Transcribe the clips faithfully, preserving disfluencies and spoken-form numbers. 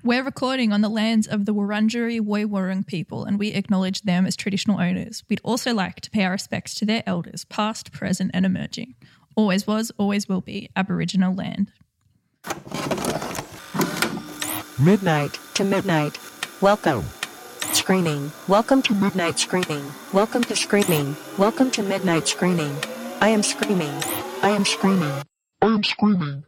We're recording on the lands of the Wurundjeri Woiwurrung people, and we acknowledge them as traditional owners. We'd also like to pay our respects to their elders, past, present and emerging. Always was, always will be Aboriginal land. Midnight to midnight. Welcome. Screening. Welcome to midnight screening. Welcome to screening. Welcome to midnight screening. I am screaming. I am screaming. I am screaming.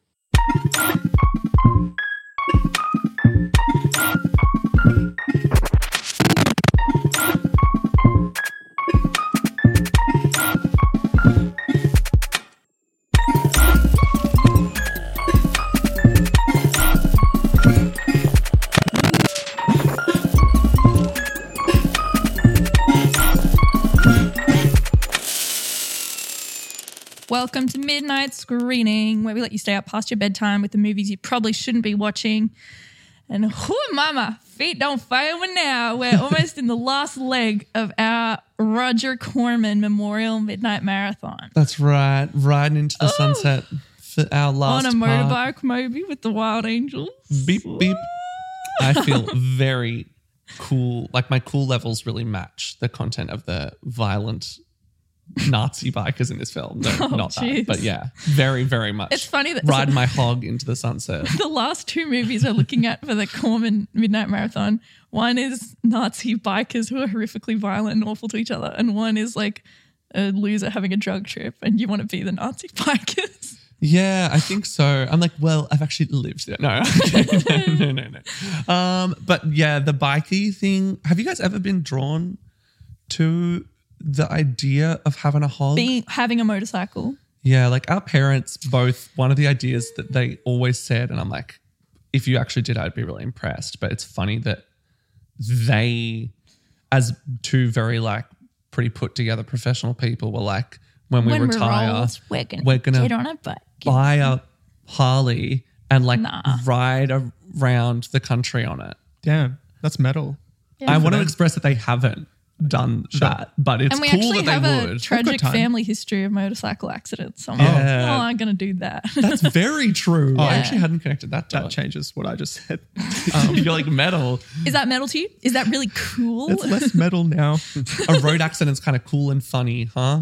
Welcome to Midnight Screening, where we let you stay up past your bedtime with the movies you probably shouldn't be watching. And whoo, mama, feet don't fail me now. We're almost in the last leg of our Roger Corman Memorial Midnight Marathon. That's right, riding into the Oh. sunset for our last On a part. motorbike maybe with the Wild Angels. Beep, beep. I feel very cool. Like my cool levels really match the content of the violent Nazi bikers in this film. No, Oh, not jeez. that. But yeah, very, very much. It's funny that Ride my hog into the sunset. the last two movies we're looking at for the Corman Midnight Marathon, one is Nazi bikers who are horrifically violent and awful to each other, and one is like a loser having a drug trip and you want to be the Nazi bikers. Yeah, I think so. I'm like, well, I've actually lived there. No, okay. no, no, no, no. Um, but yeah, the bikey thing. Have you guys ever been drawn to the idea of having a hog? Being having a motorcycle. Yeah, like our parents both, one of the ideas that they always said, and I'm like, if you actually did, I'd be really impressed. But it's funny that they, as two very like pretty put together professional people, were like, when we When retire, we're old, we're gonna, we're gonna get on a bike. buy a Harley and like Nah. ride around the country on it. Damn, that's metal. Yeah. I want to express that they haven't done that, but it's And we cool actually that have they a would. tragic time. family history of motorcycle accidents. So I'm Yeah. like, oh, I'm going to do that. That's very true. I Yeah. actually hadn't connected that to That it. changes what I just said. You're like metal. Is that metal to you? Is that really cool? It's less metal now. A road accident's kind of cool and funny, huh?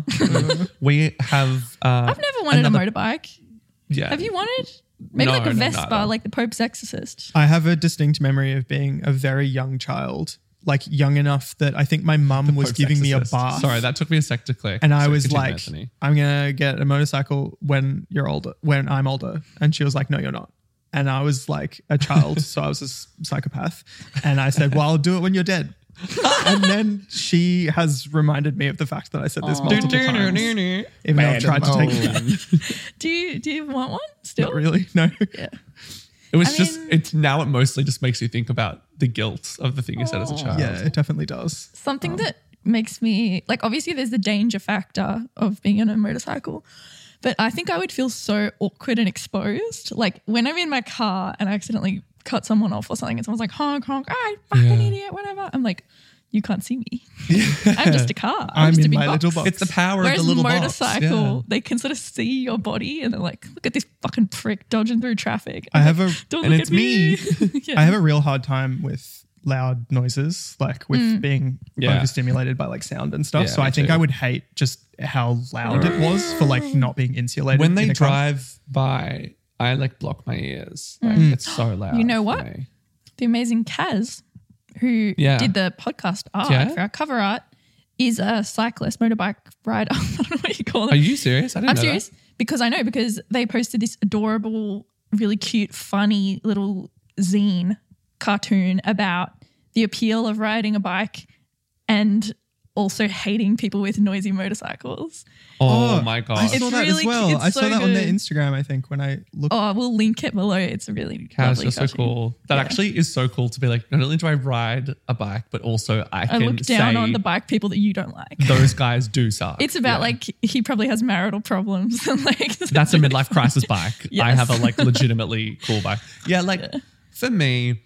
We have. Uh, I've never wanted another- a motorbike. Yeah. Have you wanted? Maybe No, like a no, Vespa, neither. like the Pope's Exorcist. I have a distinct memory of being a very young child, like young enough that I think my mum was Pope's giving me a Exorcist. bath. Sorry, that took me a sec to click. And I So was continue, like, Anthony. I'm going to get a motorcycle when you're older, when I'm older. And she was like, no, you're not. And I was like a child, so I was a s- psychopath. And I said, well, I'll do it when you're dead. And then she has reminded me of the fact that I said this multiple times. Even though I've tried to take it back. Do you do you want one still? Not really, no. Yeah. It was I just, mean- it's now it mostly just makes you think about the guilt of the thing you said as a child. Yeah, it definitely does. Something that makes me like, obviously there's the danger factor of being on a motorcycle, but I think I would feel so awkward and exposed. Like when I'm in my car and I accidentally cut someone off or something and someone's like, honk, honk, I fucking Yeah. idiot, whatever. I'm like, you can't see me. I'm just a car. I'm, I'm just a in big my box. little box. It's the power Whereas of the little motorcycle, box. Yeah. they can sort of see your body and they're like, look at this fucking prick dodging through traffic. I I'm have like, a Don't and look it's at me. Yeah. I have a real hard time with loud noises, like with Mm. being Yeah. overstimulated by like sound and stuff. Yeah, so me I think too. I would hate just how loud it was for like not being insulated. When they in a car. drive by, I like block my ears. Like, Mm. It's so loud. You know for what? me. The amazing Kaz, who Yeah. did the podcast art Yeah. for our cover art, is a cyclist, motorbike rider. I don't know what you call them. Are you serious? I didn't I'm know serious because I know because they posted this adorable, really cute, funny little zine cartoon about the appeal of riding a bike and also hating people with noisy motorcycles. that. Oh, my God. I It's saw that really- as well. it's I saw so that on their good. Instagram, I think, when I looked. Oh, we'll link it below. It's a really Cows lovely are so cartoon. cool. That Yeah. actually is so cool to be like, not only do I ride a bike, but also I I can look down say on the bike people that you don't like. those guys do suck. It's about Yeah. like he probably has marital problems and like That's a midlife crisis bike. I Yes. have a like legitimately cool bike. Yeah, like for me,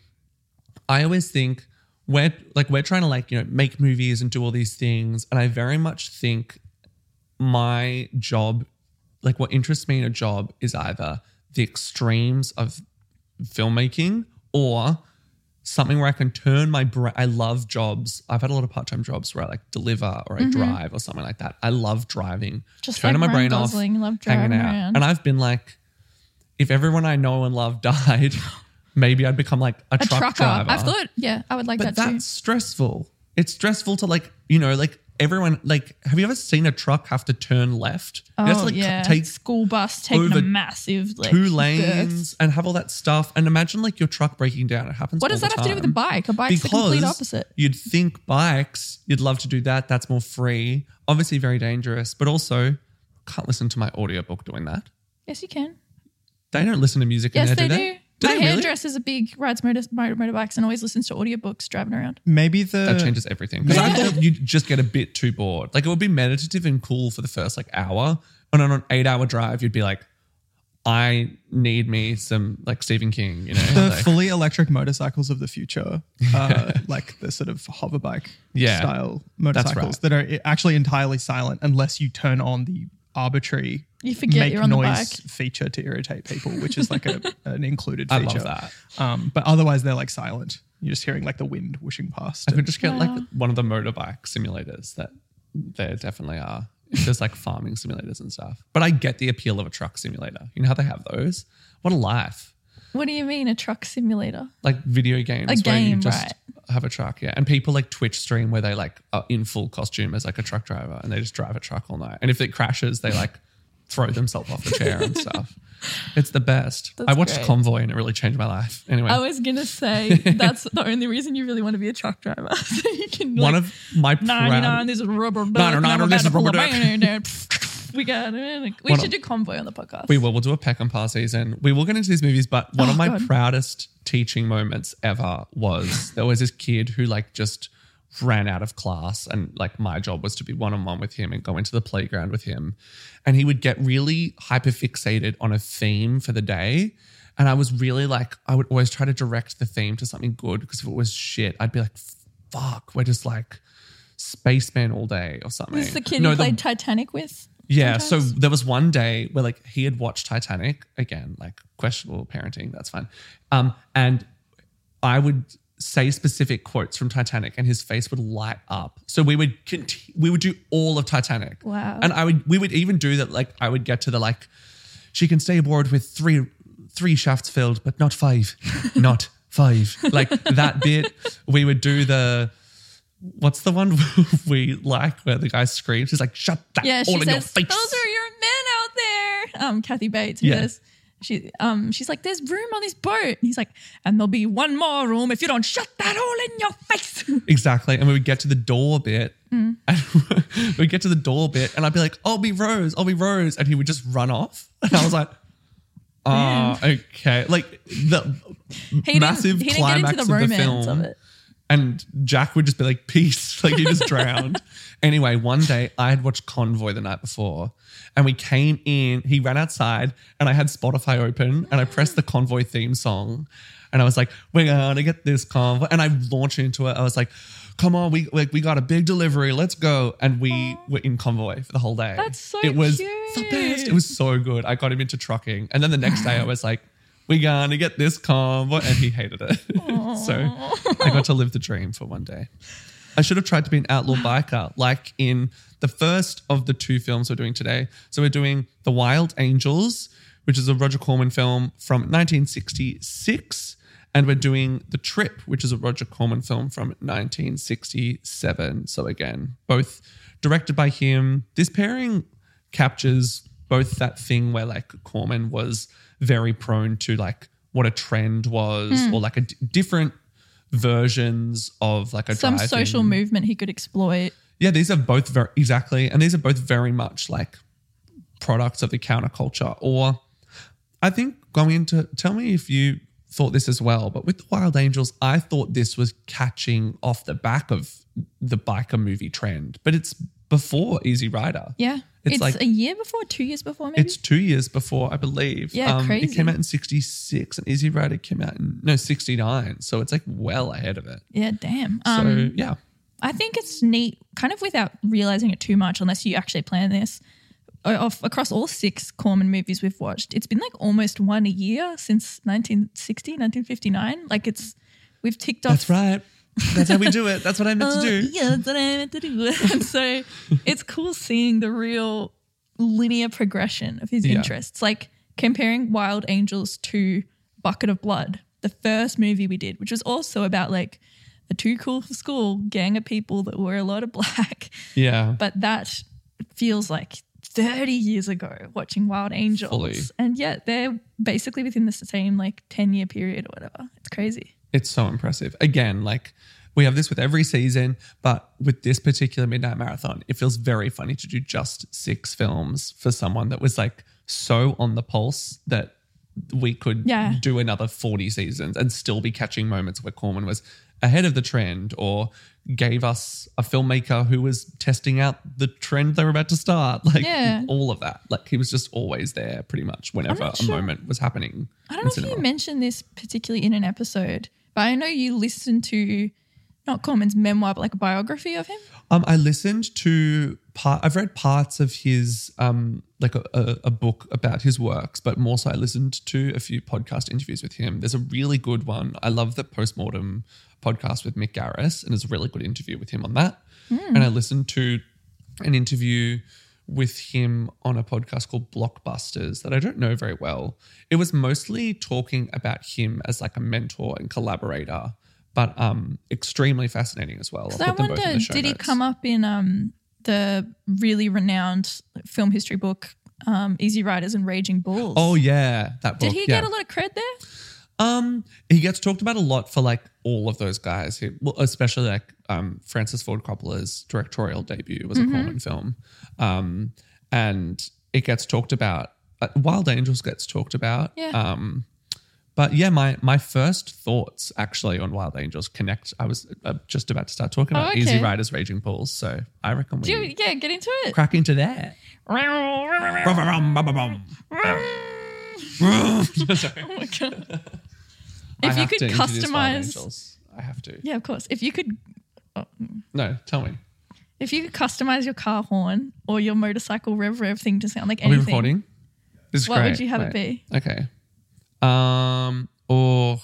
I always think we're like we're trying to like, you know, make movies and do all these things. And I very much think my job, like what interests me in a job is either the extremes of filmmaking or something where I can turn my brain. I love jobs. I've had a lot of part-time jobs where I like deliver or I Mm-hmm. drive or something like that. I love driving. Just turning like my Ryan brain Gosling, off, love hanging driving out. around. And I've been like, if everyone I know and love died, maybe I'd become like a, A truck trucker. driver. I've thought, yeah, I would like but that too. that's stressful. It's stressful to like, you know, like everyone, like, have you ever seen a truck have to turn left? Oh, it has to like yeah. take School bus taking over a massive like, two berth. lanes and have all that stuff. And imagine like your truck breaking down. It happens. What all does that the have to do with a time. bike? A bike's Because the complete opposite. you'd think bikes, you'd love to do that. That's more free. Obviously very dangerous, but also can't listen to my audiobook doing that. Yes, you can. They don't listen to music Yes, in there, they do do. they? Do My they really? hairdresser's a big rides motor, motor, motorbikes and always listens to audiobooks driving around. Maybe the That changes everything. Because I Yeah. thought you'd just get a bit too bored. Like it would be meditative and cool for the first like hour. And on an eight hour drive, you'd be like, I need me some like Stephen King, you know? the like, fully electric motorcycles of the future, uh, like the sort of hoverbike Yeah, style motorcycles right. that are actually entirely silent unless you turn on the arbitrary You forget make you're on the noise bike. feature to irritate people, which is like a, an included I feature. love that. Um, but otherwise, they're like silent. You're just hearing like the wind whooshing past. I could just get Wow. like one of the motorbike simulators that there definitely are. There's like farming simulators and stuff. But I get the appeal of a truck simulator. You know how they have those? What a life. What do you mean a truck simulator? Like video games A where you game, just right. have a truck, yeah. And people like Twitch stream where they like are in full costume as like a truck driver and they just drive a truck all night. And if it crashes, they like throw themselves off the chair and stuff. It's the best. That's I watched great. Convoy and it really changed my life. Anyway, I was gonna say that's the only reason you really want to be a truck driver. So you can like, one of my ninety-nine. proud, This is rubber duck. ninety-nine, and I'm this about is to pull rubber a duck. bang in there. We got it. We One should of- do Convoy on the podcast. We will. We'll do a peck and par season. We will get into these movies, but one Oh, of my God. proudest teaching moments ever was there was this kid who like just ran out of class and like my job was to be one-on-one with him and go into the playground with him. And he would get really hyperfixated on a theme for the day. And I was really like, I would always try to direct the theme to something good because if it was shit, I'd be like, fuck, we're just like spaceman all day or something. This is the kid No, you the- played Titanic with. yeah, sometimes? so there was one day where like he had watched Titanic again, like questionable parenting, that's fine. Um, and I would say specific quotes from Titanic, and his face would light up. So we would conti- we would do all of Titanic. Wow. And I would we would even do that. Like I would get to the like, she can stay aboard with three three shafts filled, but not five, not five. Like that bit. We would do the. What's the one we like where the guy screams? He's like, "Shut that Yeah, she all in your says, face." "Those are your men out there." Um, Kathy Bates. Who Yeah. says, she um she's like, "There's room on this boat." And he's like, "And there'll be one more room if you don't shut that all in your face." Exactly. And we would get to the door bit. Mm. And we'd get to the door bit and I'd be like, I'll be Rose, I'll be Rose. And he would just run off. And I was like, oh, okay. Like the He didn't- massive he didn't get climax into the of the romance film. of it. And Jack would just be like, peace. Like he just drowned. Anyway, one day I had watched Convoy the night before and we came in, he ran outside and I had Spotify open and I pressed the Convoy theme song and I was like, we're going to get this Convoy. And I launched into it. I was like, come on, we like we got a big delivery. Let's go. And we were in Convoy for the whole day. That's so It was cute. the best. It was so good. I got him into trucking. And then the next day I was like, we're going to get this Convoy. And he hated it. So I got to live the dream for one day. I should have tried to be an outlaw biker like in the first of the two films we're doing today. So we're doing The Wild Angels, which is a Roger Corman film from nineteen sixty-six. And we're doing The Trip, which is a Roger Corman film from nineteen sixty-seven. So again, both directed by him. This pairing captures both that thing where like Corman was very prone to like what a trend was Hmm. or like a d- different versions of like a Some drive-in. social movement he could exploit. Yeah, these are both very exactly, and these are both very much like products of the counterculture. Or I think going into tell me if you thought this as well, but with The Wild Angels, I thought this was catching off the back of the biker movie trend, but it's before Easy Rider. Yeah. It's It's, like- a year before, two years before, maybe. It's two years before, I believe. Yeah, It crazy. came out in sixty-six and Easy Rider came out in, no, sixty-nine. So it's like well ahead of it. yeah, damn. So Um, yeah. I think it's neat, kind of without realizing it too much, unless you actually plan this. o- Of, across all six Corman movies we've watched, it's been like almost one a year since nineteen sixty, nineteen fifty-nine. Like it's we've ticked off. That's right. That's how we do it. That's what I meant Uh, to do. Yeah, that's what I meant to do. And so it's cool seeing the real linear progression of his Yeah. interests. Like comparing Wild Angels to Bucket of Blood, the first movie we did, which was also about like a too cool for school gang of people that were a lot of black. Yeah. But that feels like thirty years ago watching Wild Angels. Fully. And yet they're basically within the same like ten year period or whatever. It's crazy. It's so impressive. Again, like we have this with every season, but with this particular Midnight Marathon, it feels very funny to do just six films for someone that was like so on the pulse that we could Yeah. do another forty seasons and still be catching moments where Corman was ahead of the trend or gave us a filmmaker who was testing out the trend they were about to start. Like Yeah. all of that. Like he was just always there pretty much whenever not a sure. moment was happening. I don't in know if cinema. you mentioned this particularly in an episode, but I know you listened to not Corman's memoir, but like a biography of him. Um, I listened to part. I've read parts of his um, like a, a, a book about his works, but more so I listened to a few podcast interviews with him. There's a really good one. I love the Postmortem podcast with Mick Garris, and there's a really good interview with him on that. And I listened to an interview with him on a podcast called Blockbusters that I don't know very well. It was mostly talking about him as like a mentor and collaborator, but um, extremely fascinating as well. I'll So I put them both in wonder, the show did he notes. come up in um, the really renowned film history book, um, Easy Riders and Raging Bulls? Oh yeah, that book. Did he yeah. get a lot of cred there? Um, he gets talked about a lot for like all of those guys. He, well, especially like um, Francis Ford Coppola's directorial debut was a Mm-hmm. Corman film, um, and it gets talked about. Uh, Wild Angels gets talked about. Yeah. Um, but yeah, my my first thoughts actually on Wild Angels connect. I was uh, just about to start talking Oh, about okay. Easy Riders, Raging Bulls. So I reckon we Do you, yeah, get into it. crack into that. Oh my God. I If you have could to introduce Wild customize, Angels. I have to. yeah, of course. If you could, No, tell me. if you could customize your car horn or your motorcycle rev rev thing to sound like Are we anything, recording? This is What would great. you have it Wait. Okay. Um. Or.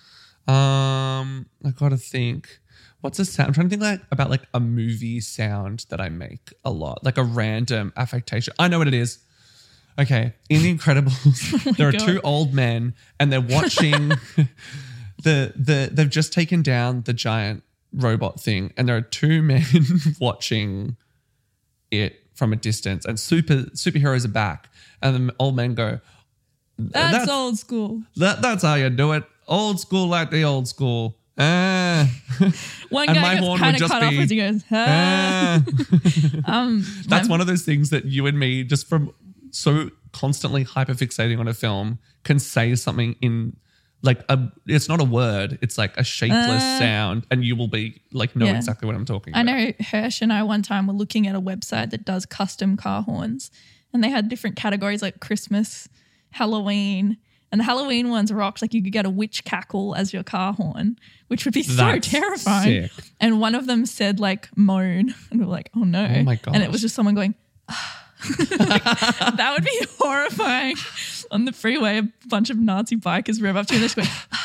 Um. I gotta think. What's a sound? I'm trying to think like about like a movie sound that I make a lot, like a random affectation. I know what it is. Okay, in The Incredibles, there are God. two old men and they're watching the the. They've just taken down the giant robot thing, and there are two men watching it from a distance, and super superheroes are back, and the old men go, that's, that's- old school. That that's how you do it. Old school like the old school. Ah. One And guy my gets horn kind would of just cut off be, as he goes, ah. Ah. um, That's my- one of those things that you and me, just from so constantly hyperfixating on a film, can say something in like a. It's not a word. It's like a shapeless Uh, sound, and you will be like know yeah. exactly what I'm talking I about. know Hirsch and I one time were looking at a website that does custom car horns, and they had different categories like Christmas, Halloween, and the Halloween ones rocked. Like you could get a witch cackle as your car horn, which would be so That's terrifying. sick. And one of them said like moan, and we're like, oh no. Oh my And it gosh. was just someone going, like, that would be horrifying on the freeway. A bunch of Nazi bikers rev up to you and they're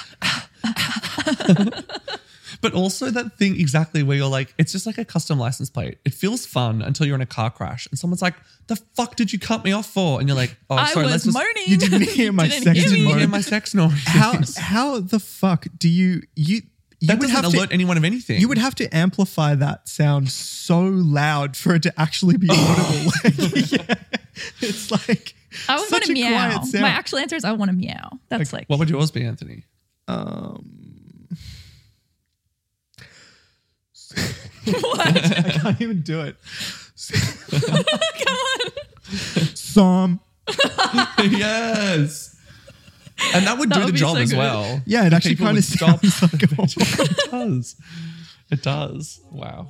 just going, But also that thing exactly where you're like, it's just like a custom license plate. It feels fun until you're in a car crash and someone's like, the fuck did you cut me off for? And you're like, oh, I sorry, was let's just. moaning. You didn't hear my Didn't sex hear You me. didn't hear my sex noise. How how the fuck do you you you that would doesn't have alert to anyone of anything. you would have to amplify that sound so loud for it to actually be audible. Like, yeah. It's like I would such want a a meow. quiet sound. My actual answer is I want a meow. That's like, What would yours be, Anthony? I can't even do it. come on. Some Yes. And that would That do would the be job so as good. well. yeah, it actually People kind would of sounds like a it does. It does. Wow.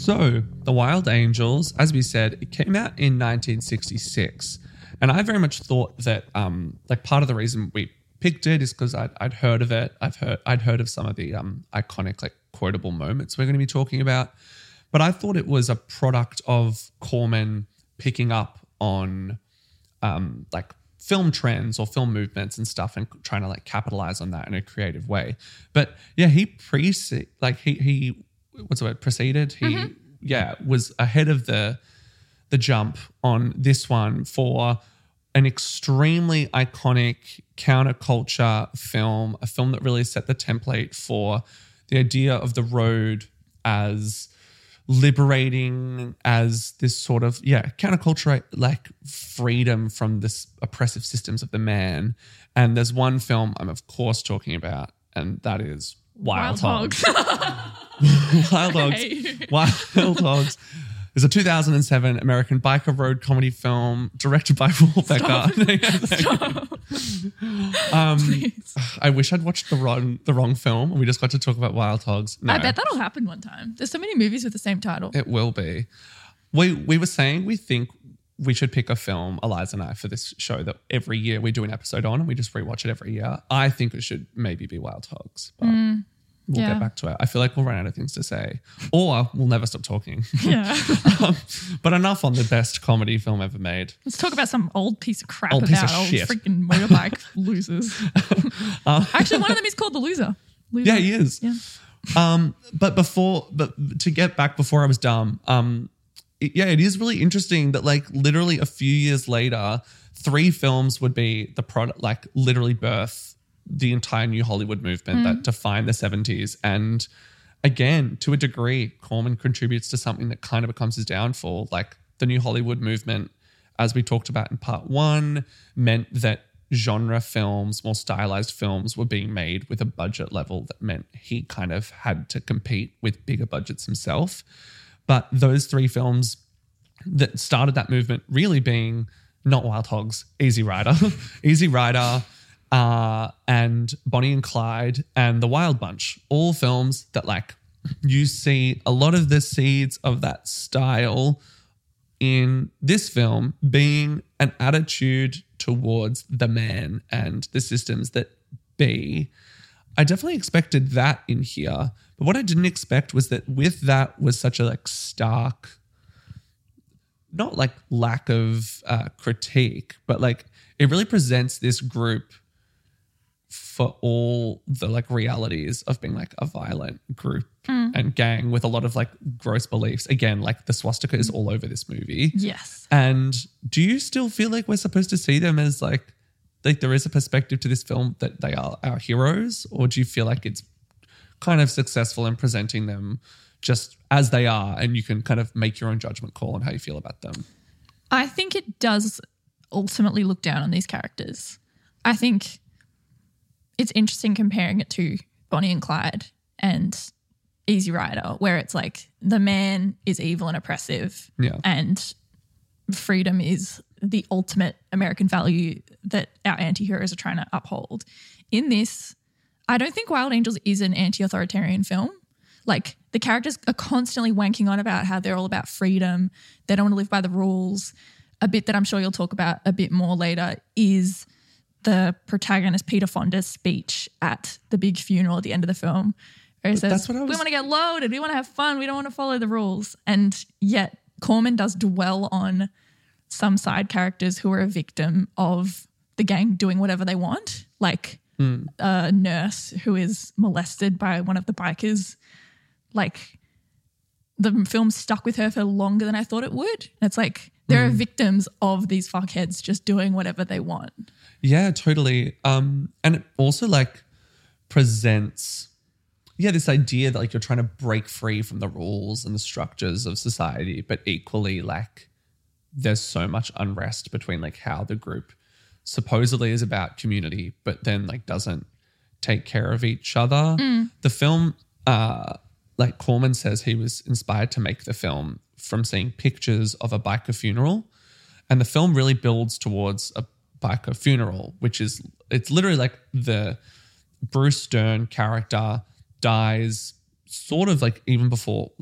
So, The Wild Angels, as we said, it came out in nineteen sixty-six. And I very much thought that, um, like, part of the reason we picked it is because I'd, I'd heard of it. I've heard, I'd heard of some of the um, iconic, like, quotable moments we're going to be talking about. But I thought it was a product of Corman picking up on, um, like, film trends or film movements and stuff and trying to, like, capitalize on that in a creative way. But, yeah, he pre- like, he, he what's the word, proceeded? He, mm-hmm. yeah, was ahead of the the jump on this one for an extremely iconic counterculture film, a film that really set the template for the idea of the road as liberating, as this sort of, yeah, counterculture, like freedom from this oppressive systems of the man. And there's one film I'm of course talking about, and that is Wild, Wild Hogs. Wild Hogs. Wild Hogs is a two thousand seven American biker road comedy film directed by Paul Becker. um, I wish I'd watched the wrong the wrong film and we just got to talk about Wild Hogs. No, I bet that'll happen one time. There's so many movies with the same title. It will be. We we were saying we think we should pick a film, Eliza and I, for this show that every year we do an episode on and we just rewatch it every year. I think it should maybe be Wild Hogs. But mm. We'll yeah. get back to it. I feel like we'll run out of things to say, or we'll never stop talking. Yeah. um, but enough on the best comedy film ever made. Let's talk about some old piece of crap old about piece of old shit. freaking motorbike losers. um, Actually, one of them is called the Loser. Loser. Yeah, he is. Yeah. Um, but before, but to get back before I was dumb, um, it, yeah, it is really interesting that like literally a few years later, three films would be the product, like literally birth the entire new Hollywood movement mm. that defined the seventies. And again, to a degree, Corman contributes to something that kind of becomes his downfall. Like the new Hollywood movement, as we talked about in part one, meant that genre films, more stylized films were being made with a budget level that meant he kind of had to compete with bigger budgets himself. But those three films that started that movement really being not Wild Hogs, Easy Rider, Easy Rider, Uh, and Bonnie and Clyde and The Wild Bunch, all films that like you see a lot of the seeds of that style in this film being an attitude towards the man and the systems that be. I definitely expected that in here, but what I didn't expect was that with that was such a like stark, not like lack of uh, critique, but like it really presents this group for all the like realities of being like a violent group mm. and gang with a lot of like gross beliefs. Again, like the swastika is all over this movie. Yes. And do you still feel like we're supposed to see them as like, like there is a perspective to this film that they are our heroes? Or do you feel like it's kind of successful in presenting them just as they are and you can kind of make your own judgment call on how you feel about them? I think it does ultimately look down on these characters. I think it's interesting comparing it to Bonnie and Clyde and Easy Rider, where it's like the man is evil and oppressive yeah. and freedom is the ultimate American value that our anti-heroes are trying to uphold. In this, I don't think Wild Angels is an anti-authoritarian film. Like the characters are constantly wanking on about how they're all about freedom. They don't want to live by the rules. A bit that I'm sure you'll talk about a bit more later is the protagonist Peter Fonda's speech at the big funeral at the end of the film, where he says, That's what I was- we want to get loaded, we want to have fun, we don't want to follow the rules. And yet Corman does dwell on some side characters who are a victim of the gang doing whatever they want, like mm. a nurse who is molested by one of the bikers. Like the film stuck with her for longer than I thought it would. And it's like there mm. are victims of these fuckheads just doing whatever they want. Yeah, totally. Um, and it also like presents, yeah, this idea that like you're trying to break free from the rules and the structures of society, but equally like there's so much unrest between like how the group supposedly is about community, but then like doesn't take care of each other. Mm. The film, uh, like Corman says he was inspired to make the film from seeing pictures of a biker funeral, and the film really builds towards a biker funeral, which is, it's literally like the Bruce Dern character dies sort of like even before like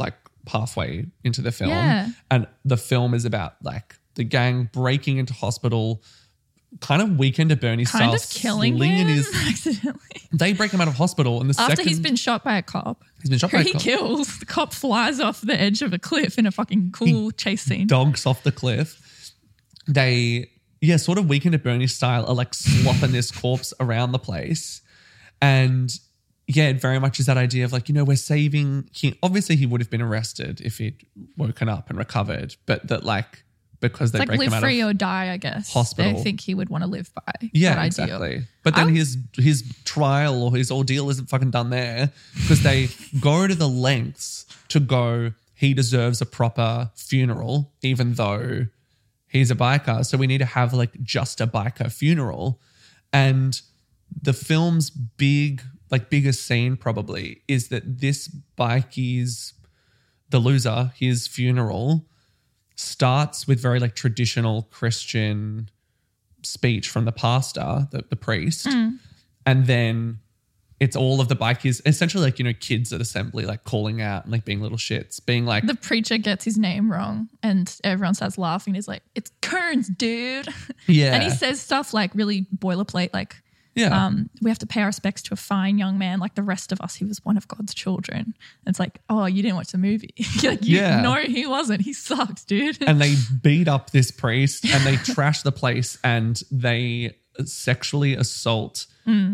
halfway into the film. Yeah. And the film is about like the gang breaking into hospital, kind of Weekend at Bernie Kind style. of killing slinging him his- accidentally. They break him out of hospital and the After second he's been shot by a cop. he's been shot Who by a he cop. kills. The cop flies off the edge of a cliff in a fucking cool chase scene. Dogs off the cliff. They, yeah, sort of Weekend at Bernie style are like slopping this corpse around the place. And yeah, it very much is that idea of like, you know, we're saving he obviously he would have been arrested if he'd woken up and recovered, but that like because they It's like break live him out free of or die, I guess. hospital. They think he would want to live by. yeah, that exactly. Ideal. But then I- his his trial or his ordeal isn't fucking done there because they go to the lengths to go, he deserves a proper funeral, even though he's a biker. So we need to have like just a biker funeral. And the film's big, like biggest scene probably is that this bikie's, the loser, his funeral starts with very like traditional Christian speech from the pastor, the, the priest. And then it's all of the bikies, essentially like, you know, kids at assembly, like calling out and like being little shits, being like, The preacher gets his name wrong and everyone starts laughing. He's like, it's Kearns, dude. yeah. And he says stuff like really boilerplate, like, yeah. um, we have to pay our respects to a fine young man like the rest of us. He was one of God's children. It's like, oh, you didn't watch the movie. like, you, Yeah. No, he wasn't. He sucked, dude. and they beat up this priest and they trash the place and they sexually assault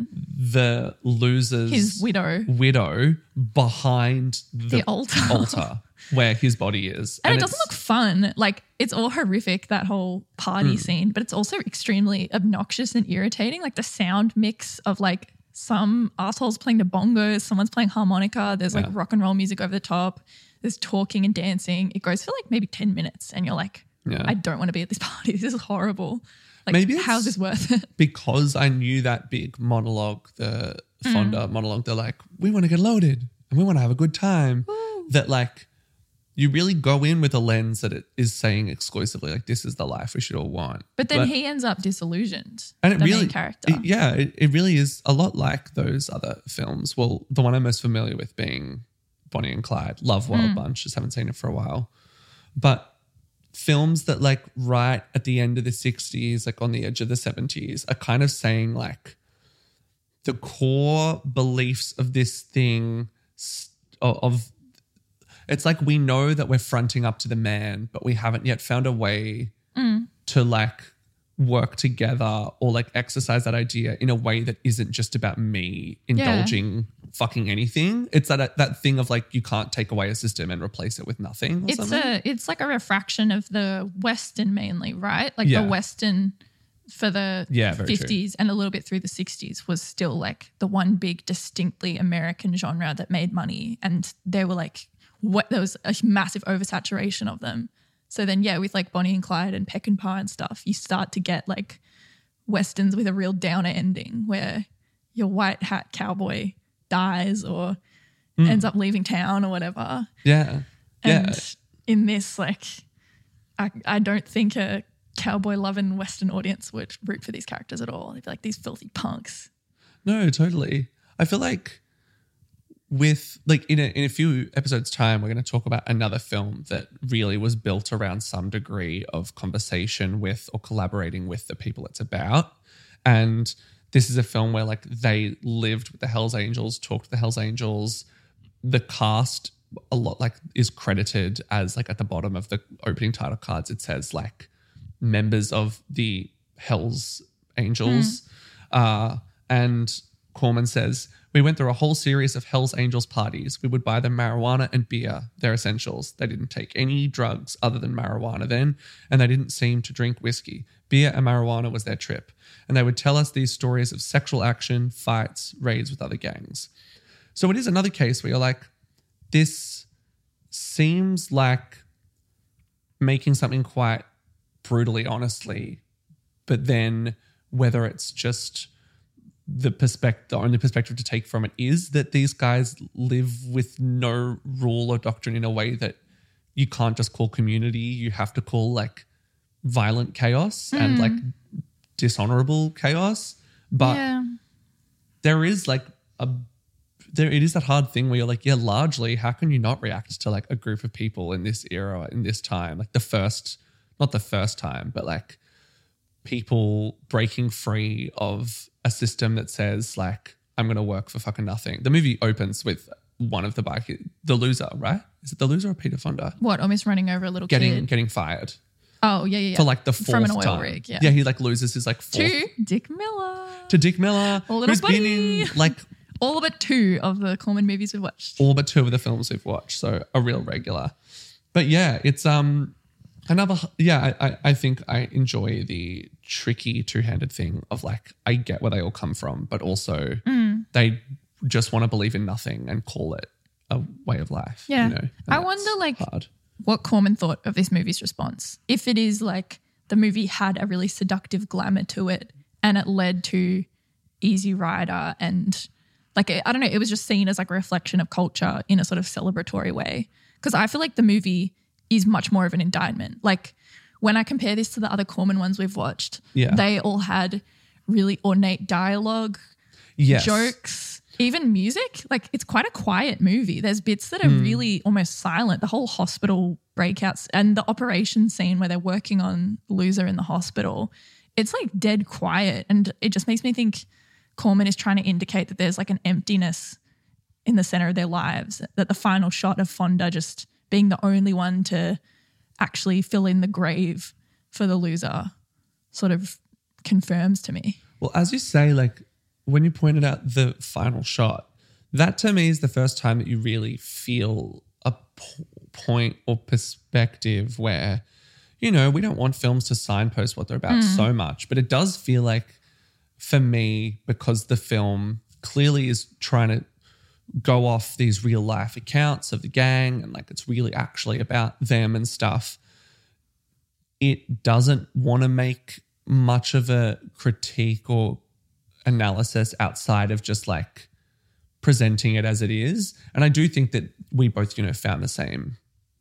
the loser's His widow. widow behind the, The altar. altar where his body is. And, it it's- doesn't look fun. Like, it's all horrific, that whole party Mm. scene, but it's also extremely obnoxious and irritating. Like the sound mix of like some assholes playing the bongos, someone's playing harmonica, there's like Yeah. rock and roll music over the top, there's talking and dancing. It goes for like maybe ten minutes and you're like, Yeah. I don't want to be at this party. This is horrible. Like, Maybe how's it's- this worth it? because I knew that big monologue, the Mm. Fonda monologue, they're like, we want to get loaded and we want to have a good time. That like, you really go in with a lens that it is saying exclusively, like, this is the life we should all want. But then he ends up disillusioned, and it the really, main character. it- yeah, it, it really is a lot like those other films. Well, the one I'm most familiar with being Bonnie and Clyde, love Wild Bunch, just haven't seen it for a while. But films that like right at the end of the sixties, like on the edge of the seventies, are kind of saying like the core beliefs of this thing s- of, of it's like we know that we're fronting up to the man, but we haven't yet found a way to like work together or like exercise that idea in a way that isn't just about me indulging fucking anything. It's that that thing of like you can't take away a system and replace it with nothing. Or It's something. a it's like a refraction of the Western mainly, right? Like Yeah. the Western for the Yeah, very true. fifties and a little bit through the sixties was still like the one big distinctly American genre that made money, and they were like what there was a massive oversaturation of them. So then yeah, with like Bonnie and Clyde and Peckinpah and stuff, you start to get like Westerns with a real downer ending where your white hat cowboy dies or Mm. ends up leaving town or whatever. yeah. Yeah. And in this, like, I, I don't think a cowboy loving Western audience would root for these characters at all. They'd be like, these filthy punks. No, totally. I feel like with like in a in a few episodes time, we're going to talk about another film that really was built around some degree of conversation with or collaborating with the people it's about. And this is a film where like they lived with the Hells Angels, talked to the Hells Angels. The cast a lot like is credited as like at the bottom of the opening title cards. It says like members of the Hells Angels. Uh, and Corman says, we went through a whole series of Hells Angels parties. We would buy them marijuana and beer, their essentials. They didn't take any drugs other than marijuana then, and they didn't seem to drink whiskey. Beer and marijuana was their trip. And they would tell us these stories of sexual action, fights, raids with other gangs. So it is another case where you're like, this seems like making something quite brutally honestly, but then whether it's just the perspective, the only perspective to take from it is that these guys live with no rule or doctrine in a way that you can't just call community. You have to call like violent chaos and like dishonorable chaos. But yeah. there is like a there it is that hard thing where you're like, yeah, largely, how can you not react to like a group of people in this era, in this time, like the first, not the first time, but like people breaking free of a system that says like, I'm going to work for fucking nothing. The movie opens with one of the bike, the loser, right? Is it the loser or Peter Fonda? What, almost running over a little Getting kid? getting fired Oh, yeah, yeah, yeah. for like the fourth From an oil time. rig, yeah. Yeah, he like loses his like fourth. To Dick Miller. To Dick Miller, Oh, little who's been buddy. in like All but two of the Corman movies we've watched. all but two of the films we've watched, so a real regular. But yeah, it's um another yeah, I, I, I think I enjoy the tricky two-handed thing of like I get where they all come from, but also Mm. they just want to believe in nothing and call it a way of life. Yeah. You know? And I that's wonder, like, hard. what Corman thought of this movie's response. If it is like the movie had a really seductive glamour to it and it led to Easy Rider and like, I don't know, it was just seen as like a reflection of culture in a sort of celebratory way. Because I feel like the movie is much more of an indictment. Like when I compare this to the other Corman ones we've watched, Yeah. they all had really ornate dialogue, Yes. jokes, even music. Like it's quite a quiet movie. There's bits that are really almost silent. The whole hospital breakouts and the operation scene where they're working on Loser in the hospital, it's like dead quiet. And it just makes me think Corman is trying to indicate that there's like an emptiness in the center of their lives, that the final shot of Fonda just being the only one to actually fill in the grave for the loser sort of confirms to me. Well, as you say, like when you pointed out the final shot, that to me is the first time that you really feel a p- point or perspective where, you know, we don't want films to signpost what they're about so much, but it does feel like for me, because the film clearly is trying to go off these real life accounts of the gang and like it's really actually about them and stuff, it doesn't want to make much of a critique or analysis outside of just like presenting it as it is. And I do think that we both, you know, found the same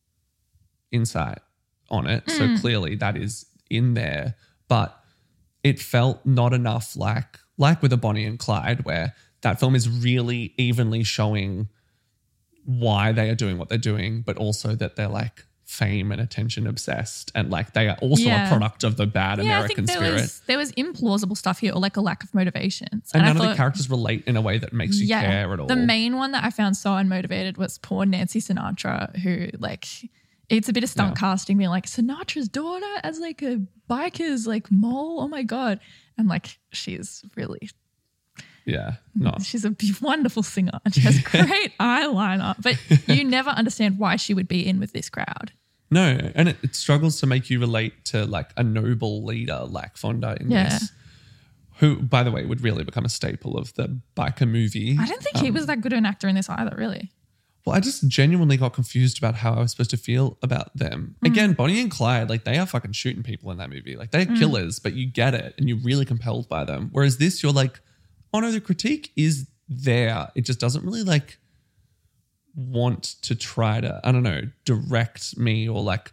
insight on it. So clearly that is in there, but it felt not enough like, like with a Bonnie and Clyde, where that film is really evenly showing why they are doing what they're doing, but also that they're like fame and attention obsessed and like they are also Yeah. a product of the bad Yeah, I American think there spirit. was there was implausible stuff here, or like a lack of motivations. and I none of thought- the characters relate in a way that makes you care at all. The main one that I found so unmotivated was poor Nancy Sinatra, who like it's a bit of stunt Yeah. casting, being like Sinatra's daughter as like a biker's like mole. Oh my god! And like she's really yeah, no. she's a be- wonderful singer and she has great eyeliner, but you never understand why she would be in with this crowd. No, and it, it struggles to make you relate to like a noble leader like Fonda in Yeah. this, who, by the way, would really become a staple of the biker movie. I don't think he was that good an actor in this either, really. Well, I just genuinely got confused about how I was supposed to feel about them. Mm. Again, Bonnie and Clyde, like they are fucking shooting people in that movie. Like they're Mm. killers, but you get it and you're really compelled by them. Whereas this, you're like, oh no, the critique is there. It just doesn't really like want to try to, I don't know, direct me or like,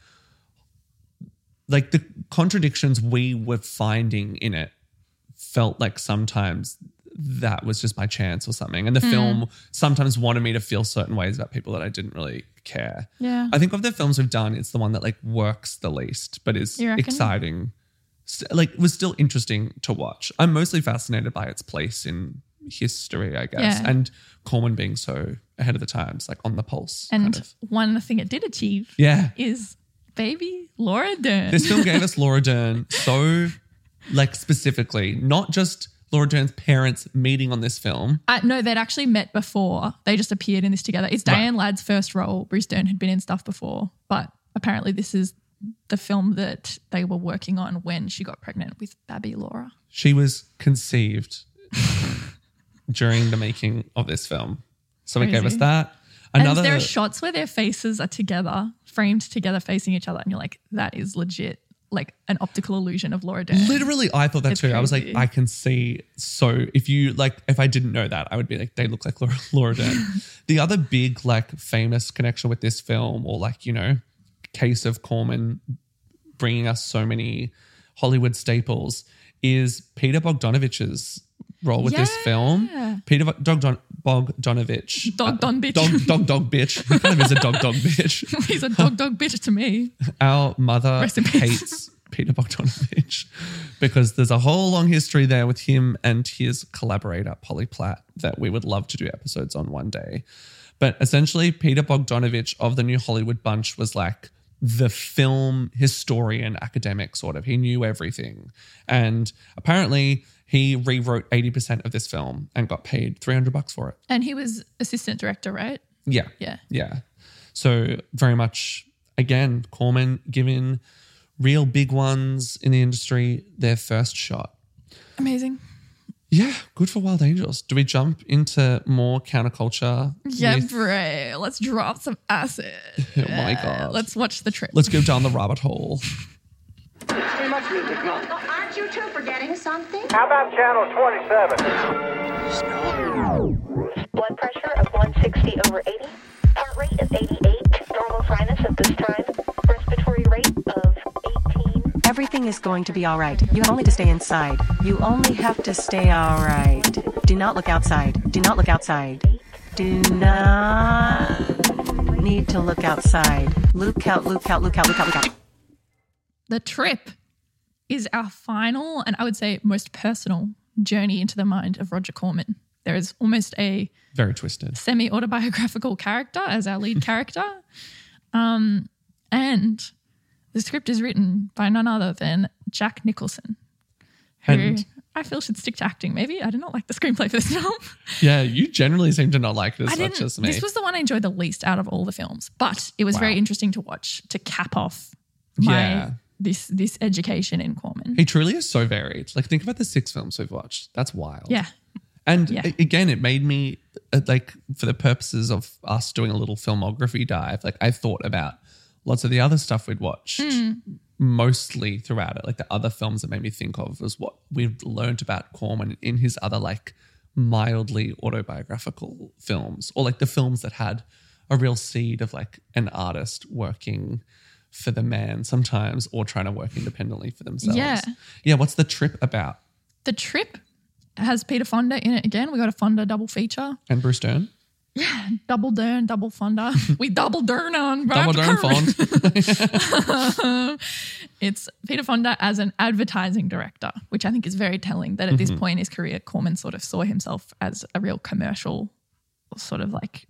like the contradictions we were finding in it felt like sometimes that was just my chance or something. And the film sometimes wanted me to feel certain ways about people that I didn't really care. Yeah. I think of the films we've done, it's the one that like works the least, but is You reckon? exciting. St- Like was still interesting to watch. I'm mostly fascinated by its place in history, I guess. Yeah. And Corman being so ahead of the times, like on the pulse. And kind of. one thing it did achieve Yeah. is baby Laura Dern. This film gave us Laura Dern so like specifically, not just Laura Dern's parents meeting on this film. Uh, no, they'd actually met before. They just appeared in this together. It's Right. Diane Ladd's first role. Bruce Dern had been in stuff before, but apparently this is the film that they were working on when she got pregnant with Babby Laura. She was conceived during the making of this film. So it gave us Crazy. that. Another And there are shots where their faces are together, framed together, facing each other, and you're like, that is legit, like an optical illusion of Laura Dern. Literally, I thought that It's too. I was like, crazy. I can see. So if you like, if I didn't know that, I would be like, they look like Laura, Laura Dern. The other big, like, famous connection with this film, or like, you know, case of Corman bringing us so many Hollywood staples, is Peter Bogdanovich's role with this Yeah. film. Peter Bogdan- Bogdanovich. Dog don bitch. Dog, dog, dog bitch. He kind of is a dog, dog bitch. He's a dog dog bitch to me. Our mother Rest in peace. hates Peter Bogdanovich because there's a whole long history there with him and his collaborator, Polly Platt, that we would love to do episodes on one day. But essentially, Peter Bogdanovich of the New Hollywood Bunch was like the film historian academic, sort of. He knew everything. And apparently, he rewrote eighty percent of this film and got paid three hundred bucks for it. And he was assistant director, right? Yeah. Yeah. Yeah. So very much, again, Corman giving real big ones in the industry their first shot. Amazing. Yeah, good for Wild Angels. Do we jump into more counterculture? Yeah, with- bro. Let's drop some acid. Oh my God. Let's watch the trip. Let's go down the rabbit hole. It's too much music, no. Well, aren't you two forgetting something? How about channel twenty-seven? Blood pressure of one sixty over eighty. Heart rate of eighty-eight. Normal sinus at this time. Respiratory rate of eighteen. Everything is going to be all right. You have only to stay inside. You only have to stay all right. Do not look outside. Do not look outside. Do not need to look outside. Look out, look out, look out, look out, look out. The trip is our final and I would say most personal journey into the mind of Roger Corman. There is almost a Very twisted. semi-autobiographical character as our lead character. Um, and the script is written by none other than Jack Nicholson, who And I feel should stick to acting maybe. I did not like the screenplay for this film. yeah, you generally seem to not like it I as much didn't. as me. This was the one I enjoyed the least out of all the films, but it was Wow. very interesting to watch to cap off my Yeah. this this education in Corman. He truly is so varied. Like, think about the six films we've watched. That's wild. Yeah. And Yeah. a- again, it made me, uh, like, for the purposes of us doing a little filmography dive, like, I thought about lots of the other stuff we'd watched mostly throughout it. Like, the other films that made me think of was what we've learned about Corman in his other, like, mildly autobiographical films, or like the films that had a real seed of, like, an artist working for the man sometimes or trying to work independently for themselves. Yeah. Yeah. What's the trip about? The Trip has Peter Fonda in it again. We got a Fonda double feature. And Bruce Dern? Double Dern, double Fonda. We double Dern on Double Roger Dern Corman. Fond. It's Peter Fonda as an advertising director, which I think is very telling that at this point in his career, Corman sort of saw himself as a real commercial sort of like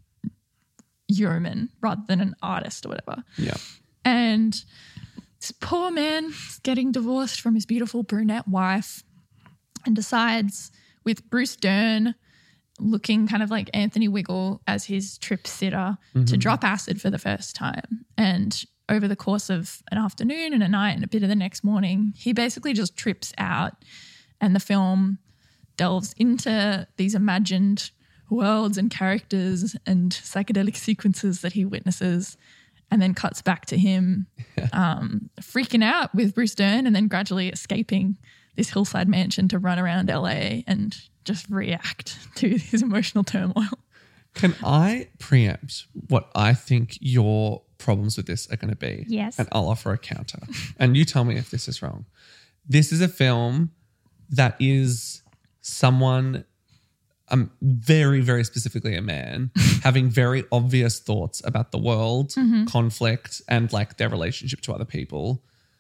yeoman rather than an artist or whatever. Yeah. And this poor man is getting divorced from his beautiful brunette wife and decides with Bruce Dern looking kind of like Anthony Wiggle as his trip sitter to drop acid for the first time. And over the course of an afternoon and a night and a bit of the next morning, he basically just trips out and the film delves into these imagined worlds and characters and psychedelic sequences that he witnesses and then cuts back to him um, freaking out with Bruce Dern and then gradually escaping this hillside mansion to run around L A and just react to his emotional turmoil. Can I preempt what I think your problems with this are going to be? Yes. And I'll offer a counter. And you tell me if this is wrong. This is a film that is someone, um, very, very specifically a man, having very obvious thoughts about the world, conflict, and like their relationship to other people.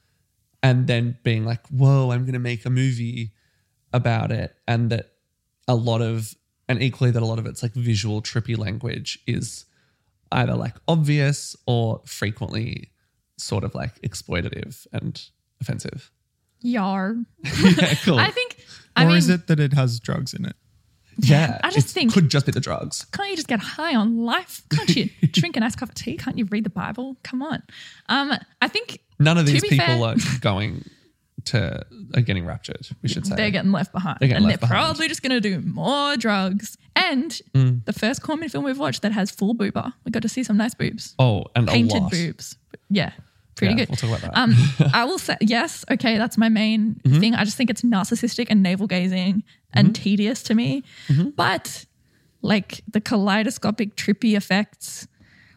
And then being like, whoa, I'm going to make a movie about it. And that a lot of, and equally that a lot of it's like visual trippy language is either like obvious or frequently sort of like exploitative and offensive. Yar. Yeah, cool. I think, I or mean, is it that it has drugs in it? yeah. I just it think- could just be the drugs. can't you just get high on life? Can't you drink a nice cup of tea? Can't you read the Bible? Come on. Um, I think None of to these be people fair, are going to, are getting raptured, we should say. they're getting left behind. They're getting and left they're behind. probably just going to do more drugs. And Mm. the first Corman film we've watched that has full boober. We got to see some nice boobs. Oh, and a Painted lot. boobs. Yeah. Pretty Yeah, good. we'll talk about that. Um, I will say, yes, okay, that's my main Mm-hmm. thing. I just think it's narcissistic and navel gazing and Mm-hmm. tedious to me. But like the kaleidoscopic, trippy effects,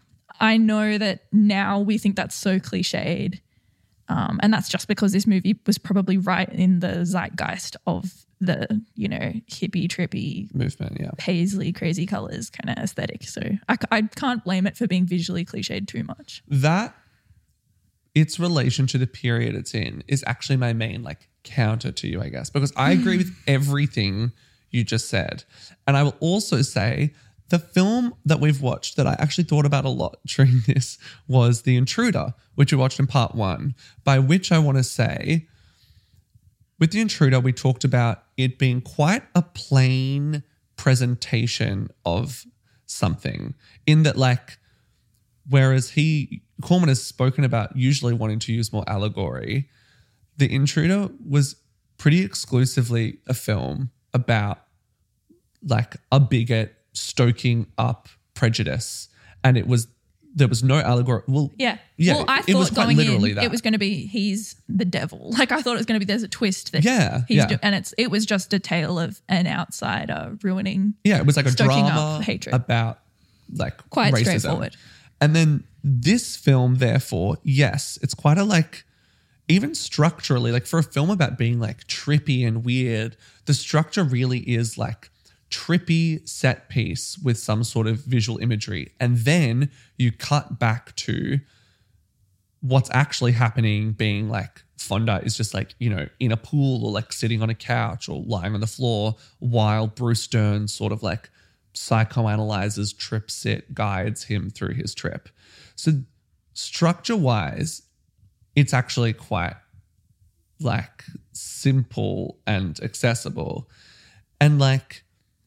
I know that now we think that's so cliched. Um, and that's just because this movie was probably right in the zeitgeist of the, you know, hippie, trippy, movement, yeah. paisley, crazy colors kind of aesthetic. So I, c- I can't blame it for being visually cliched too much. That, its relation to the period it's in is actually my main like counter to you, I guess, because I agree with everything you just said. And I will also say the film that we've watched that I actually thought about a lot during this was The Intruder, which we watched in part one, by which I want to say, with The Intruder, we talked about it being quite a plain presentation of something in that, like, whereas he, Corman has spoken about usually wanting to use more allegory, The Intruder was pretty exclusively a film about like a bigot stoking up prejudice. And it was, there was no allegory. Well, Yeah. yeah Well, I it was thought quite going literally in, that. it was going to be he's the devil. Like I thought it was going to be there's a twist that Yeah, he's yeah. do- and it's it was just a tale of an outsider ruining. Yeah, it was like a stoking up drama hatred. about like Quite racism. straightforward. And then this film, therefore, yes, it's quite a like, even structurally, like for a film about being like trippy and weird, the structure really is like trippy set piece with some sort of visual imagery. And then you cut back to what's actually happening being like Fonda is just like, you know, in a pool or like sitting on a couch or lying on the floor while Bruce Dern sort of like psychoanalyzes, trips it, guides him through his trip. So structure wise, it's actually quite like simple and accessible. And like,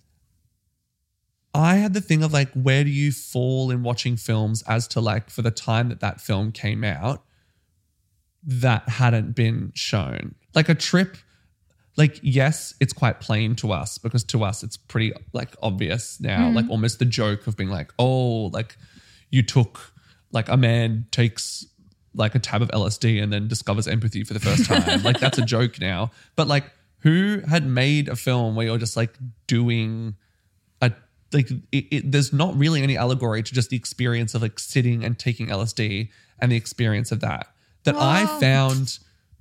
I had the thing of like, where do you fall in watching films as to like, for the time that that film came out, that hadn't been shown? Like a trip, like, yes, it's quite plain to us because to us, it's pretty like obvious now, like almost the joke of being like, oh, like you took like a man takes like a tab of L S D and then discovers empathy for the first time. Like that's a joke now. But like who had made a film where you're just like doing a, like it, it, there's not really any allegory to just the experience of like sitting and taking L S D and the experience of that, that I found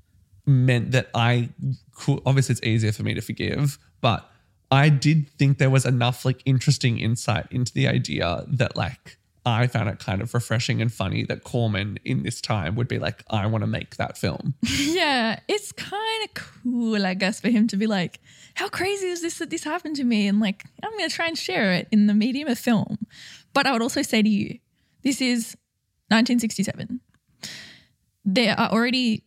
meant that I could, obviously it's easier for me to forgive, but I did think there was enough like interesting insight into the idea that like I found it kind of refreshing and funny that Corman in this time would be like, I want to make that film. Yeah, it's kind of cool, I guess, for him to be like, how crazy is this that this happened to me? And like, I'm going to try and share it in the medium of film. But I would also say to you, this is nineteen sixty-seven. There are already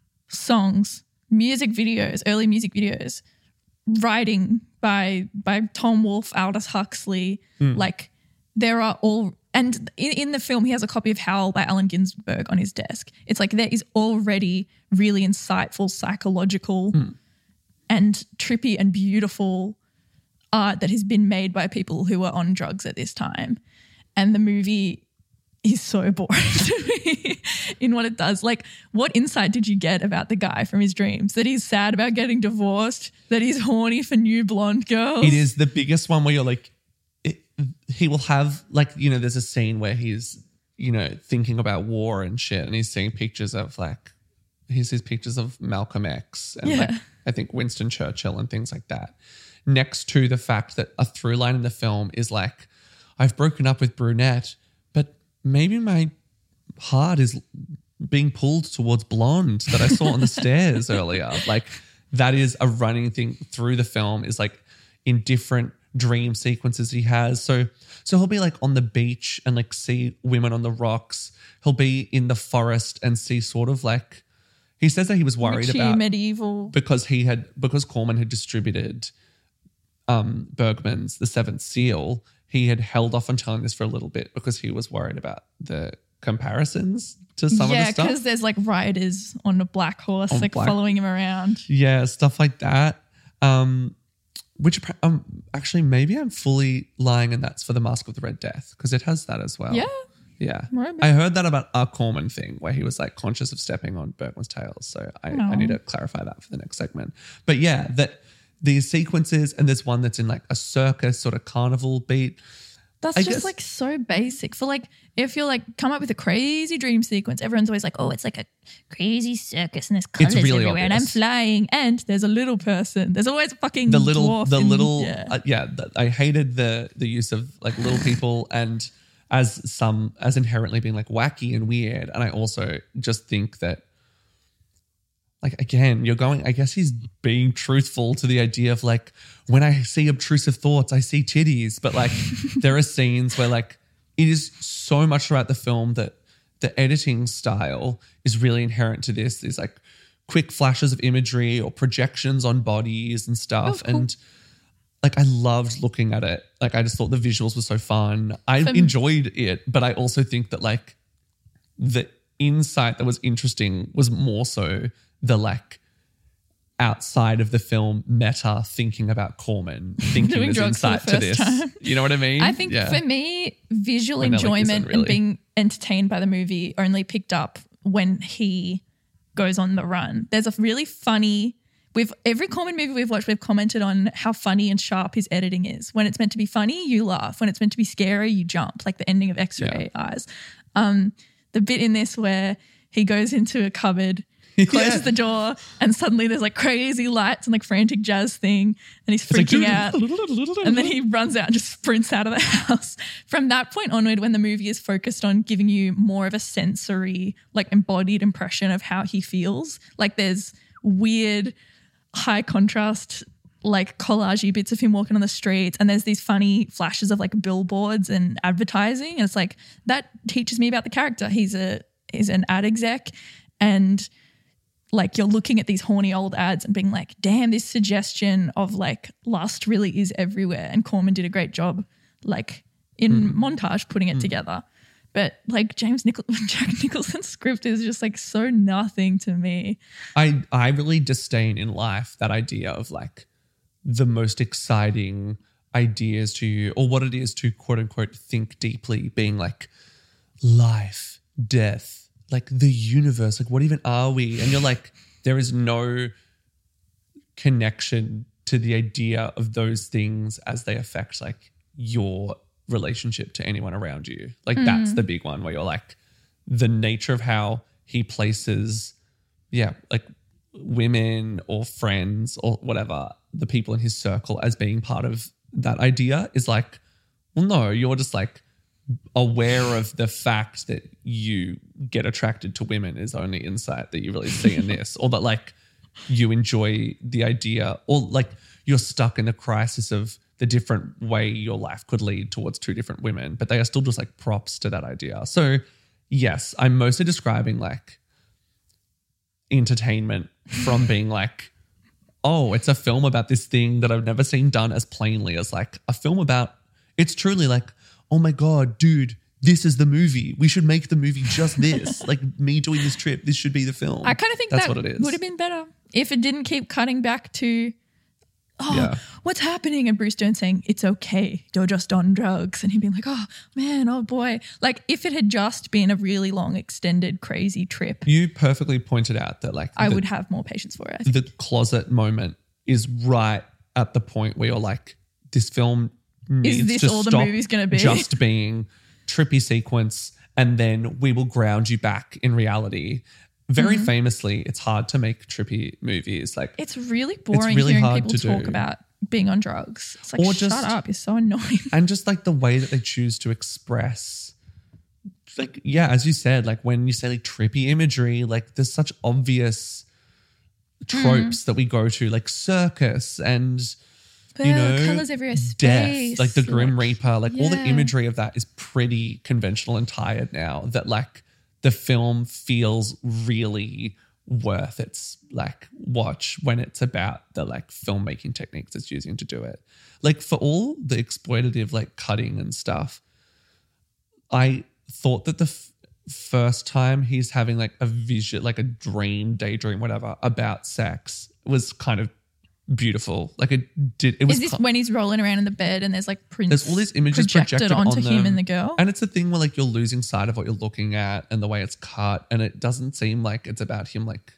songs, music videos, early music videos, writing by by Tom Wolfe, Aldous Huxley. Mm. Like there are all, and in, in the film, he has a copy of Howl by Allen Ginsberg on his desk. It's like there is already really insightful, psychological Mm. and trippy and beautiful art that has been made by people who were on drugs at this time. And the movie is so boring to me in what it does. Like, what insight did you get about the guy from his dreams? That he's sad about getting divorced, that he's horny for new blonde girls. It is the biggest one where you're like, it, he will have like, you know, there's a scene where he's, you know, thinking about war and shit and he's seeing pictures of like, he sees pictures of Malcolm X and Yeah. like, I think Winston Churchill and things like that. Next to the fact that a through line in the film is like, I've broken up with brunette, but maybe my heart is being pulled towards blonde that I saw on the stairs earlier. Like that is a running thing through the film, is like in different dream sequences he has. So so he'll be like on the beach and like see women on the rocks. He'll be in the forest and see sort of like, he says that he was worried Witchy, about medieval. because he had, because Corman had distributed um, Bergman's The Seventh Seal, he had held off on telling this for a little bit because he was worried about the comparisons to some yeah, of the stuff. because there's like riders on a black horse, On like black- following him around. Yeah, stuff like that. Um, which um, actually maybe I'm fully lying and that's for The Mask of the Red Death because it has that as well. Yeah. Yeah. Maybe. I heard that about a Corman thing where he was like conscious of stepping on Bergman's tails. So I, I No. need to clarify that for the next segment. But yeah, that these sequences, and there's one that's in like a circus sort of carnival beat. That's I just guess- like so basic. For like, if you're like come up with a crazy dream sequence, everyone's always like, oh, it's like a crazy circus and there's colors really everywhere and I'm obvious. flying and there's a little person. There's always a fucking the little dwarf the in- little yeah. uh, yeah th- I hated the the use of like little people and as some as inherently being like wacky and weird, and I also just think that like again you're going I guess he's being truthful to the idea of like when I see obtrusive thoughts I see titties, but like there are scenes where like it is so much throughout the film that the editing style is really inherent to this. There's like quick flashes of imagery or projections on bodies and stuff. Oh, cool. And like I loved looking at it. Like I just thought the visuals were so fun. I For- enjoyed it, but I also think that like the insight that was interesting was more so the like outside of the film meta thinking about Corman, thinking Doing there's drugs for the insight to first this. time. You know what I mean? I think Yeah. for me, visual When they're like, enjoyment isn't really. and being entertained by the movie only picked up when he goes on the run. There's a really funny, we've every Corman movie we've watched, we've commented on how funny and sharp his editing is. When it's meant to be funny, you laugh. When it's meant to be scary, you jump, like the ending of X-Ray Eyes. Um, the bit in this where he goes into a cupboard, closes Yeah. the door, and suddenly there's like crazy lights and like frantic jazz thing, and he's freaking out. And then he runs out and just sprints out of the house. From that point onward, when the movie is focused on giving you more of a sensory, like embodied impression of how he feels, like there's weird high contrast, like collagey bits of him walking on the streets, and there's these funny flashes of like billboards and advertising. And it's like, that teaches me about the character. He's a he's an ad exec, and like you're looking at these horny old ads and being like, damn, this suggestion of like lust really is everywhere. And Corman did a great job like in montage putting it together. But like James Nichol- Jack Nicholson's script is just like so nothing to me. I I really disdain in life that idea of like the most exciting ideas to you or what it is to quote unquote think deeply being like life, death, like the universe, like what even are we? And you're like, there is no connection to the idea of those things as they affect like your relationship to anyone around you. Like that's the big one where you're like the nature of how he places, yeah, like women or friends or whatever, the people in his circle as being part of that idea is like, well, no, you're just like aware of the fact that you get attracted to women is only insight that you really see in this, or that like you enjoy the idea, or like you're stuck in the crisis of the different way your life could lead towards two different women, but they are still just like props to that idea. So yes, I'm mostly describing like entertainment from being like, oh, it's a film about this thing that I've never seen done as plainly as like a film about, it's truly like, oh my God, dude, this is the movie. We should make the movie just this. Like me doing this trip, this should be the film. I kind of think that's that what it is. would have been better if it didn't keep cutting back to, oh, Yeah. what's happening? And Bruce Dern saying, it's okay, you're just on drugs. And him being like, oh man, oh boy. Like if it had just been a really long, extended, crazy trip, You perfectly pointed out that like I the, would have more patience for it. I think. the closet moment is right at the point where you're like, this film needs this to all the stop movie's gonna be? just being trippy sequence, and then we will ground you back in reality. Very Mm-hmm. famously, it's hard to make trippy movies. Like It's really boring really hearing hard people to talk do. about being on drugs. It's like, Or shut just- up, you're so annoying. and just like the way that they choose to express, like, yeah, as you said, like when you say like trippy imagery, like there's such obvious tropes that we go to, like circus and you Oh, know, colours everywhere, death, space, like the Grim like- Reaper, like all the yeah. imagery of that is pretty conventional and tired now. That like the film feels really worth its like watch when it's about the like filmmaking techniques it's using to do it. Like for all the exploitative like cutting and stuff, I thought that the f- first time he's having like a vision, like a dream, daydream, whatever about sex was kind of beautiful. Like it did. It was. Is this ki- when he's rolling around in the bed and there's like prints there's all these images projected, projected, onto on him them. and the girl? And it's the thing where like you're losing sight of what you're looking at and the way it's cut, and it doesn't seem like it's about him like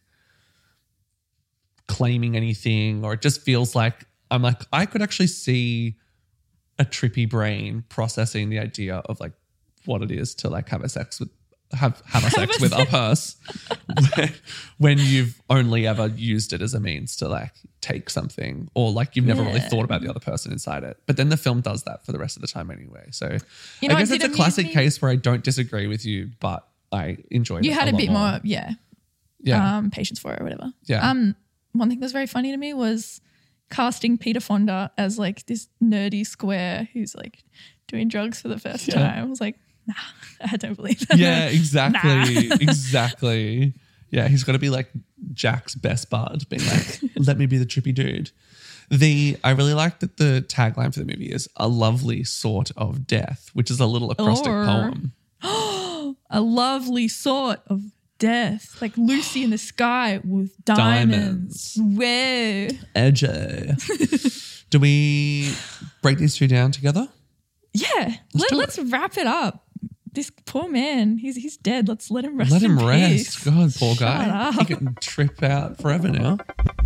claiming anything, or it just feels like I'm like I could actually see a trippy brain processing the idea of like what it is to like have a sex with have have a sex with a purse when, when you've only ever used it as a means to like take something, or like you've never really Yeah. thought about the other person inside it. But then the film does that for the rest of the time anyway. So You know, I guess it it's a did classic amuse me- case where I don't disagree with you, but I enjoyed it. You had a, lot bit more, yeah, Yeah. um, patience for it or whatever. Yeah. Um, one thing that was very funny to me was casting Peter Fonda as like this nerdy square who's like doing drugs for the first Yeah. time. I was like, nah, I don't believe that. Yeah, exactly. Nah. Exactly. Yeah, he's got to be like Jack's best bud, being like, let me be the trippy dude. The I really like that the tagline for the movie is a lovely sort of death, which is a little acrostic Or- poem. A lovely sort of death, like Lucy in the sky with diamonds. Whoa. Edgy. Do we break these two down together? Yeah, Let, do it. let's wrap it up. This poor man, he's he's dead. Let's let him rest. Let him in rest. peace. God, poor Shut guy. up. He can trip out forever now.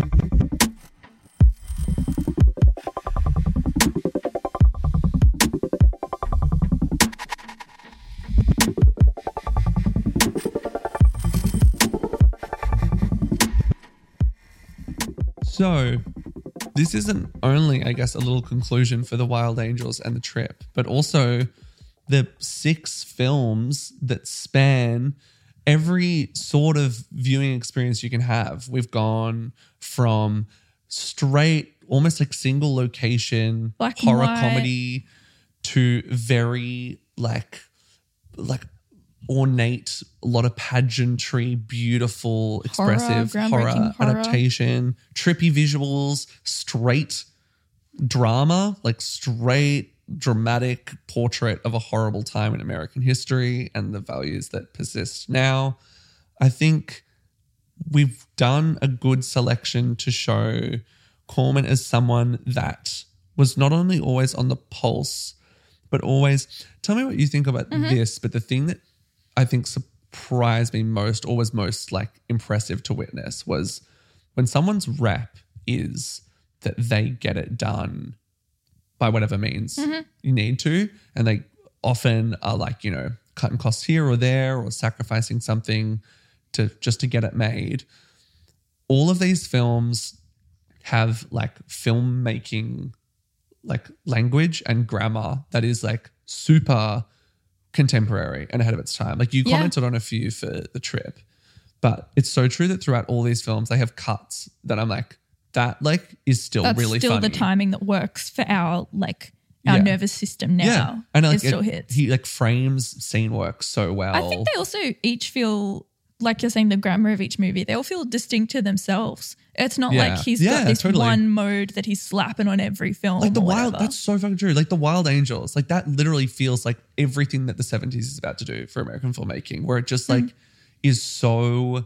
So, this isn't only, I guess, a little conclusion for The Wild Angels and The Trip, but also the six films that span every sort of viewing experience you can have. We've gone from straight, almost like single location Black and horror white. comedy to very like like ornate, a lot of pageantry, beautiful, expressive horror, groundbreaking horror. adaptation, trippy visuals, straight drama, like straight dramatic portrait of a horrible time in American history and the values that persist now. I think we've done a good selection to show Corman as someone that was not only always on the pulse, but always, tell me what you think about this, but the thing that I think surprised me most, or was most like impressive to witness, was when someone's rep is that they get it done by whatever means you need to. And they often are like, you know, cutting costs here or there or sacrificing something to just to get it made. All of these films have like filmmaking, like language and grammar that is like super contemporary and ahead of its time. Like you Yeah. commented on a few for The Trip, but it's so true that throughout all these films, they have cuts that I'm like, that like is still That's really still funny. the timing that works for our like our Yeah. nervous system now. Yeah. And like it still it- hits. He like frames scene work so well. I think they also each feel, like you're saying, the grammar of each movie, they all feel distinct to themselves. It's not Yeah. like he's Yeah, got this totally. one mode that he's slapping on every film. like the or wild, whatever. that's so fucking true. Like the Wild Angels, like that literally feels like everything that the seventies is about to do for American filmmaking, where it just like is so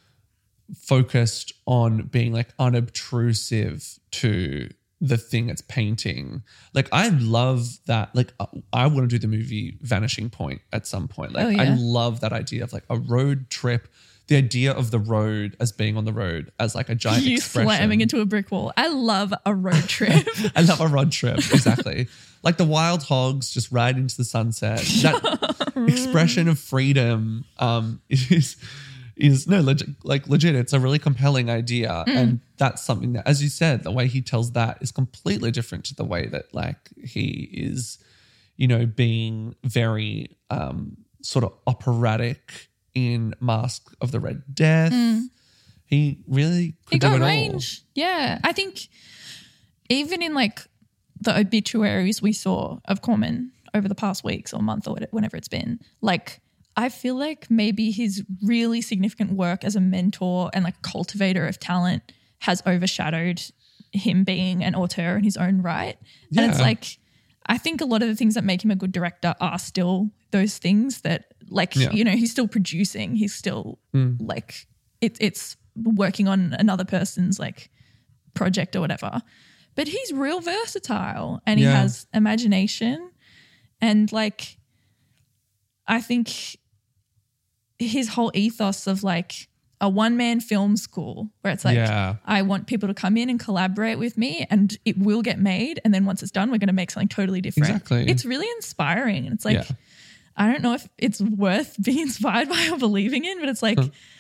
focused on being like unobtrusive to the thing it's painting. Like I love that. Like I- I want to do the movie Vanishing Point at some point. Like Oh, I yeah. love that idea of like a road trip. The idea of the road as being on the road as like a giant you expression. slamming into a brick wall. I love a road trip. I love a road trip. Exactly. Like the wild hogs just ride into the sunset. That expression of freedom um, is is no legit, like legit. It's a really compelling idea, and that's something that, as you said, the way he tells that is completely different to the way that like he is, you know, being very um, sort of operatic in Mask of the Red Death. He really could He do got it all. range. Yeah. I think even in like the obituaries we saw of Corman over the past weeks or month or whatever- whenever it's been, like I feel like maybe his really significant work as a mentor and like cultivator of talent has overshadowed him being an auteur in his own right. And it's Yeah. like, I think a lot of the things that make him a good director are still those things that like, Yeah. you know, he's still producing, he's still like, it, it's working on another person's like project or whatever. But he's real versatile and he Yeah. has imagination. And like, I think his whole ethos of like a one-man film school where it's like, Yeah. I want people to come in and collaborate with me and it will get made. And then once it's done, we're going to make something totally different. Exactly. It's really inspiring. And it's like, Yeah. I don't know if it's worth being inspired by or believing in, but it's like,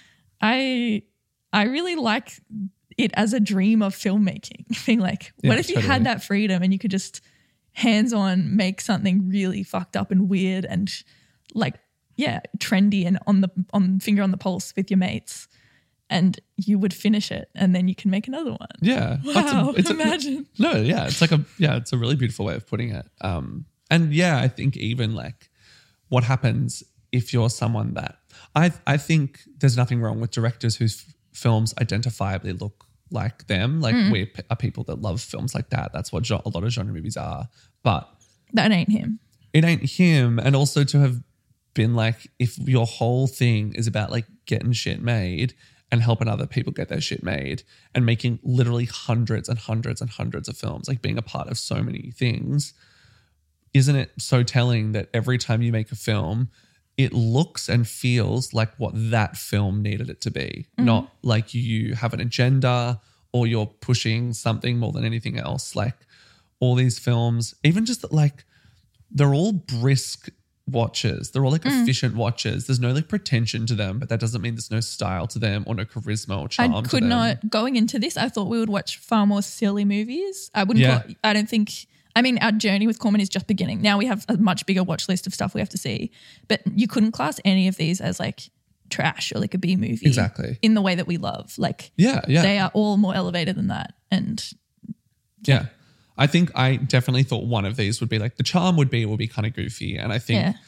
I I really like it as a dream of filmmaking. Being like, Yeah, what if you totally. had that freedom and you could just hands-on make something really fucked up and weird and like, yeah, trendy and on the on finger on the pulse with your mates, and you would finish it and then you can make another one. Yeah. That's Wow, a, it's a- imagine. no, yeah. It's like a, yeah, it's a really beautiful way of putting it. Um, and yeah, I think even like what happens if you're someone that, I, I think there's nothing wrong with directors whose f- films identifiably look like them. Like Mm. we are people that love films like that. That's what gen- a lot of genre movies are. But That ain't him. it ain't him. And also to have been like, if your whole thing is about like getting shit made and helping other people get their shit made and making literally hundreds and hundreds and hundreds of films, like being a part of so many things, isn't it so telling that every time you make a film, it looks and feels like what that film needed it to be, not like you have an agenda or you're pushing something more than anything else. Like all these films, even just that, like they're all brisk watches. They're all like efficient watches. There's no like pretension to them, but that doesn't mean there's no style to them or no charisma or charm I to could them. not, going into this, I thought we would watch far more silly movies. I wouldn't, Yeah. call, I don't think, I mean, our journey with Corman is just beginning. Now we have a much bigger watch list of stuff we have to see, but you couldn't class any of these as like trash or like a B movie. Exactly. In the way that we love. Like Yeah, yeah. they are all more elevated than that. And Yeah. I think I definitely thought one of these would be like the charm would be it would be kind of goofy. And I think yeah,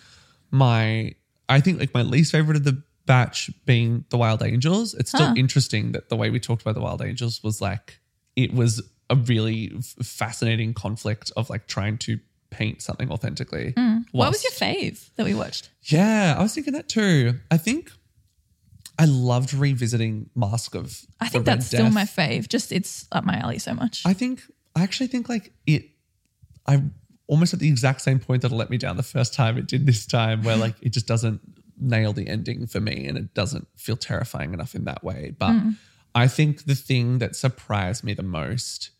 my I think like my least favorite of the batch being the Wild Angels. It's still Huh. interesting that the way we talked about the Wild Angels was like it was a really f- fascinating conflict of like trying to paint something authentically. Mm. what was whilst- your fave that we watched? Yeah, I was thinking that too. I think I loved revisiting Mask of I the think Red that's still Death. my fave. Just it's up my alley so much. I think I actually think like it I almost at the exact same point that it let me down the first time it did this time, where like it just doesn't nail the ending for me and it doesn't feel terrifying enough in that way. But I think the thing that surprised me the most,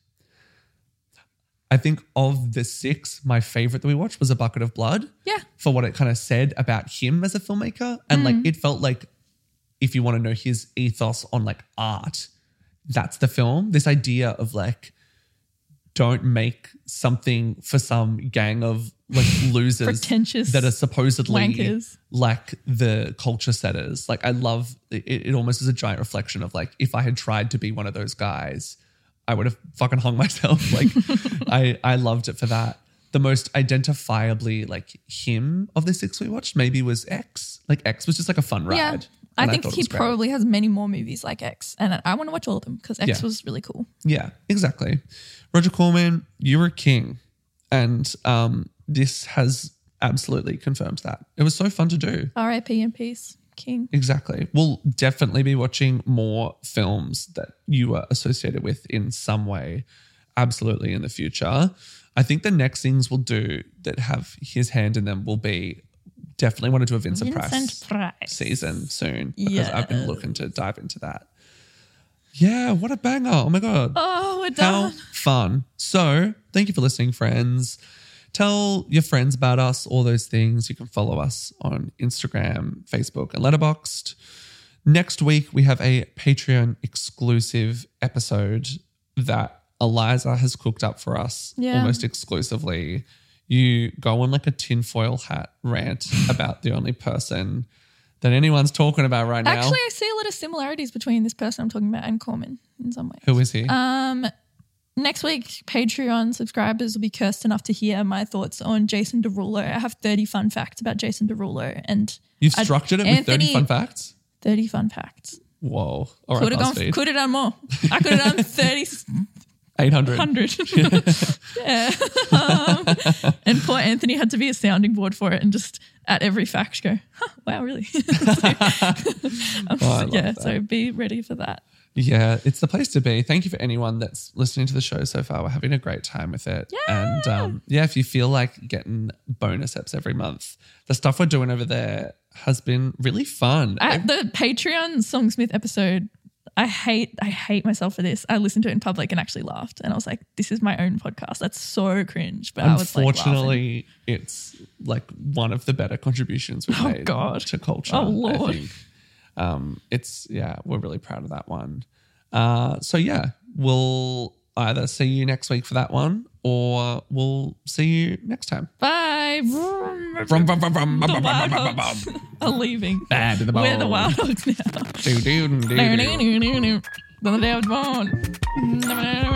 I think of the six, my favorite that we watched was A Bucket of Blood. Yeah. For what it kind of said about him as a filmmaker. And like it felt like if you want to know his ethos on like art, that's the film. This idea of like, don't make something for some gang of like losers Pretentious that are supposedly wankers. like the culture setters. Like I love it, it almost is a giant reflection of like, if I had tried to be one of those guys, I would have fucking hung myself. Like I, I loved it for that. The most identifiably like him of the six we watched maybe was X. Like X was just like a fun ride. Yeah. I And think thought it he was great. probably has many more movies like X, and I, I want to watch all of them because X Yeah. was really cool. Yeah, exactly. Roger Corman, you were king. And um, this has absolutely confirmed that. It was so fun to do. R I P in peace, King. Exactly. We'll definitely be watching more films that you are associated with in some way, absolutely in the future. I think the next things we'll do that have his hand in them will be definitely want to do a Vincent, Vincent Price, Price. season soon because I've been Yes. looking to dive into that. Yeah, what a banger. Oh my God. Oh, we're How done. fun. So, thank you for listening, friends. Tell your friends about us, all those things. You can follow us on Instagram, Facebook, and Letterboxd. Next week, we have a Patreon exclusive episode that Eliza has cooked up for us Yeah. almost exclusively. You go on like a tinfoil hat rant about the only person that anyone's talking about right now. Actually, I see a lot of similarities between this person I'm talking about and Corman in some ways. Who is he? Um, next week, Patreon subscribers will be cursed enough to hear my thoughts on Jason Derulo. I have thirty fun facts about Jason Derulo, and You've I- structured it with thirty Anthony- fun facts? thirty fun facts. Whoa. All right, Could have gone. BuzzFeed. Could have done more. I could have done thirty. eight hundred. Hundred, yeah. Um, and poor Anthony had to be a sounding board for it, and just at every fact go, huh, "Wow, really?" So, um, Oh, I love yeah, that. so be ready for that. Yeah, it's the place to be. Thank you for anyone that's listening to the show so far. We're having a great time with it. Yeah. And um, yeah, if you feel like getting bonus eps every month, the stuff we're doing over there has been really fun. At the Patreon Songsmith episode, I hate I hate myself for this. I listened to it in public and actually laughed. And I was like, this is my own podcast. That's so cringe. But I was like, Unfortunately, it's like one of the better contributions we've Oh, made God. to culture. Oh, Lord. I think. Um, it's, yeah, we're really proud of that one. Uh, so, yeah, we'll either see you next week for that one or we'll see you next time. Bye. Vroom, vroom, vroom, vroom, The bum, bum, Wild bum, bum, bum, Hogs bum. are leaving. Bad to the We're the bone. Wild Hogs now. Do, do, do, do, do. The Day of Dawn.